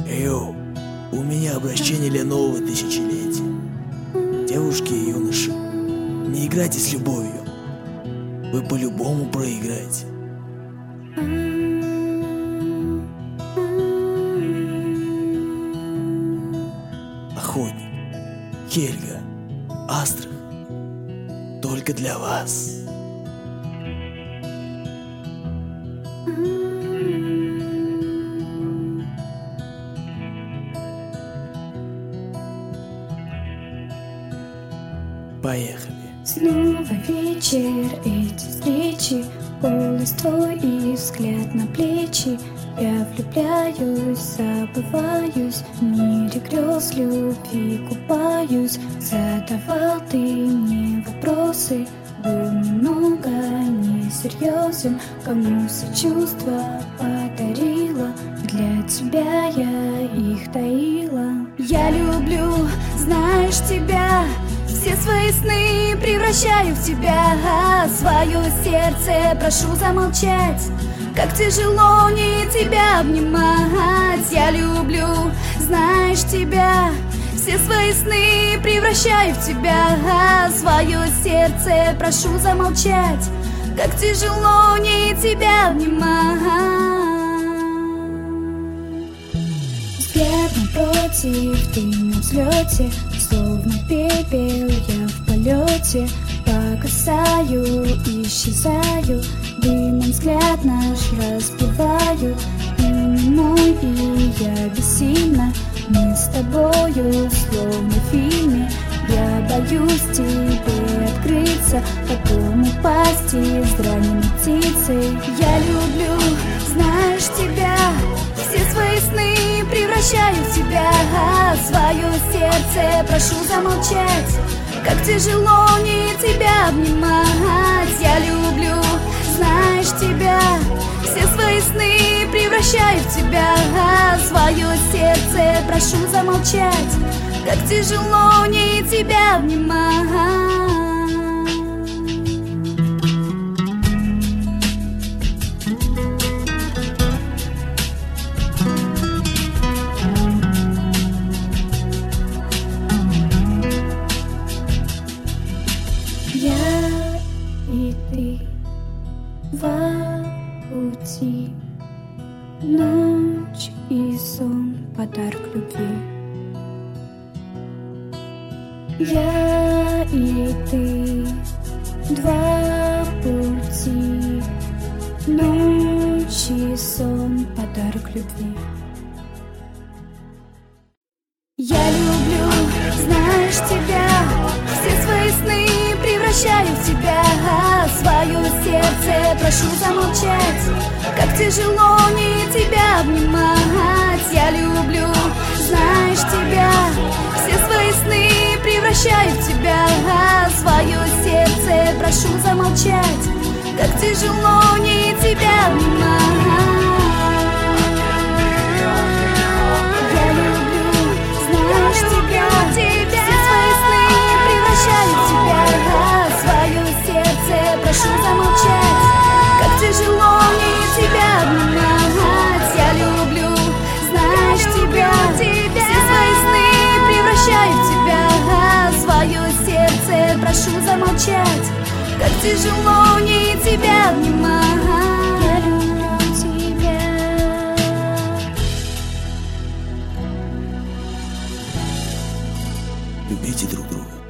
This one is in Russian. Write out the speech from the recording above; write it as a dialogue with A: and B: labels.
A: Йоу, у меня обращение для нового тысячелетия. Девушки и юноши, не играйте с любовью. Вы по-любому проиграете. Охотник, Хельга, Астрах, только для вас. Поехали.
B: Снова вечер, эти встречи, голос твой и взгляд на плечи. Я влюбляюсь, забываюсь, в мире грез любви купаюсь. Задавал ты мне вопросы, был немного несерьезен. Кому сочувства подарила, для тебя я их таила. Я люблю, знаешь, тебя, все свои сны превращаю в тебя. Свое сердце прошу замолчать, как тяжело не тебя обнимать. Я люблю, знаешь, тебя, все свои сны превращаю в тебя. Свое сердце прошу замолчать, как тяжело не тебя обнимать. Взгляд напротив, ты на взлете, словно пепел я в полете. Погасаю, исчезаю, дымом взгляд наш разбиваю. Ты не мой, и я бессильна, мы с тобою словно в фильме. Я боюсь тебе открыться, потом упасть из раненой птицей. Я люблю, знаешь, тебя, все свои сны превращаю в тебя. Свое сердце прошу замолчать, как тяжело не тебя обнимать. Я люблю, знаешь, тебя, все свои сны превращаю в тебя. Свое сердце прошу замолчать, как тяжело не тебя обнимать. Я и ты, два пути, ночь и сон, подарок любви. Я и ты, два пути, ночь и сон, подарок любви. Я люблю, знаешь, тебя, все свои сны превращаю в тебя. Свое сердце прошу замолчать, как тяжело не тебя обнимать. Я люблю, знаешь, тебя, все свои сны превращаю в тебя. Свое сердце прошу замолчать, как тяжело не тебя обнимать. Я люблю, знаешь, тебя, все свои сны превращаю в тебя. Свое сердце прошу замолчать, как тяжело не тебя обнимать. Я люблю, знаешь, тебя, все свои сны превращаю в тебя. Свое сердце прошу замолчать, как тяжело не тебя обнимать. Я люблю тебя.
A: Любите друг друга.